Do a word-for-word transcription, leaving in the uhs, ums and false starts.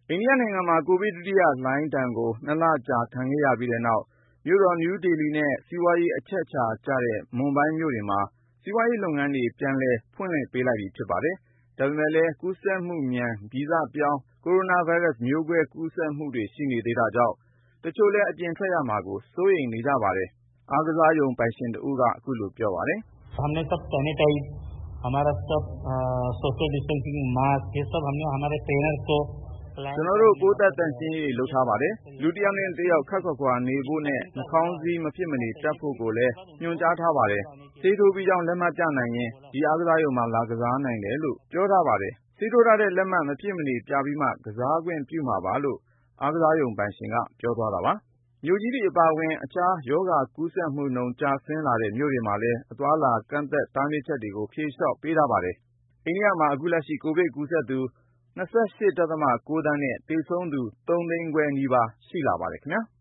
အိန္ဒိယနိုင်ငံမှာ ကိုဗစ်ဒုတိယလှိုင်းဒဏ်ကို နှစ်လကြာခံခဲ့ရပြီးတဲ့နောက် မြို့တော်နယူးဒေလီနဲ့ စီးပွားရေးအချက်အခြာကျတဲ့ မွန်ဘိုင်းမြို့တွေမှာ စီးပွားရေးလုပ်ငန်းတွေ ပြန်လည်ဖွင့်လှစ်ပေးလိုက်ပြီ ဖြစ်ပါတယ်။ ဒါပေမဲ့လည်း ကူးစက်မှုမြန် ဗီဇပြောင်း ကိုရိုနာဗိုင်းရပ်စ် မျိုးကွဲကူးစက်မှုတွေ ရှိနေသေးတာကြောင့် တချို့လည်း အပြင်ထွက်ရမှာကို စိုးရိမ်နေကြပါတယ်။ အားကစားရုံပိုင်ရှင်တဦးက အခုလိုပြောပါတယ်။ “ကျနော်တို့ ပိုးသတ်သန့်ရှင်းရေးတွေ လုပ်ထားပါတယ်။ လူတယောက်နဲ့တယောက် ခပ်ခွာခွာနေဖို့နဲ့ နှာခေါင်းစည်း မဖြစ်မနေတပ်ဖို့ကိုလည်း ညွှန်ကြားထားပါတယ်။ ဆေးထိုးပြီးကြောင်း လက်မှတ်ပြနိုင်ရင် ဒီအားကစားရုံမှာ လာကစားနိုင်တယ်လို့ ပြောထားပါတယ်။ ဆေးထိုးထားတဲ့လက်မှတ် မဖြစ်မနေပြပြီးမှ ကစားခွင့်ပြုမှာပါ” လို့ အားကစားရုံပိုင်ရှင်က ပြောသွားတာပါ။ မြို့ကြီးတွေအပါအဝင် အခြားရောဂါကူးစက်မှုနှုန်း ကျဆင်းလာတဲ့ မြို့တွေမှာလည်း အသွားအလာ ကန့်သတ်တားမြစ်ချက်တွေကို ဖြေလျှော့ပေးထားပါတယ်။ အိန္ဒိယမှာ အခုလက်ရှိ ကိုဗစ်ကူးစက်သူ ၂၈.၉ သန်းနဲ့ သေဆုံးသူ ၃ သိန်းခွဲနီးပါး ရှိလာပါတယ်ခင်ဗျာ။